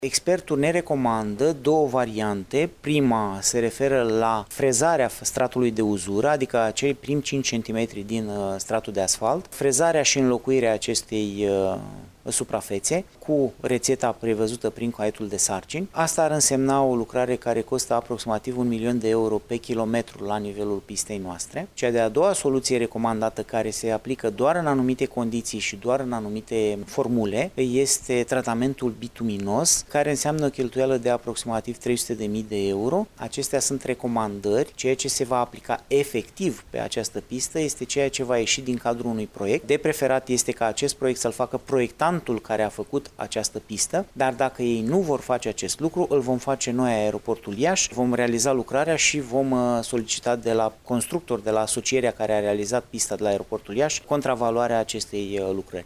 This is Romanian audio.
Expertul ne recomandă două variante. Prima se referă la frezarea stratului de uzură, adică acei primi 5 cm din stratul de asfalt, frezarea și înlocuirea acestei suprafețe cu rețeta prevăzută prin caietul de sarcini. Asta ar însemna o lucrare care costă aproximativ 1.000.000 de euro pe kilometru la nivelul pistei noastre. Cea de-a doua soluție recomandată, care se aplică doar în anumite condiții și doar în anumite formule, este tratamentul bituminos, care înseamnă o cheltuială de aproximativ 300.000 de euro. Acestea sunt recomandări. Ceea ce se va aplica efectiv pe această pistă este ceea ce va ieși din cadrul unui proiect. De preferat este ca acest proiect să-l facă proiectantul care a făcut această pistă, dar dacă ei nu vor face acest lucru, îl vom face noi, Aeroportul Iași, vom realiza lucrarea și vom solicita de la constructor, de la asocierea care a realizat pista de la Aeroportul Iași, contravaloarea acestei lucrări.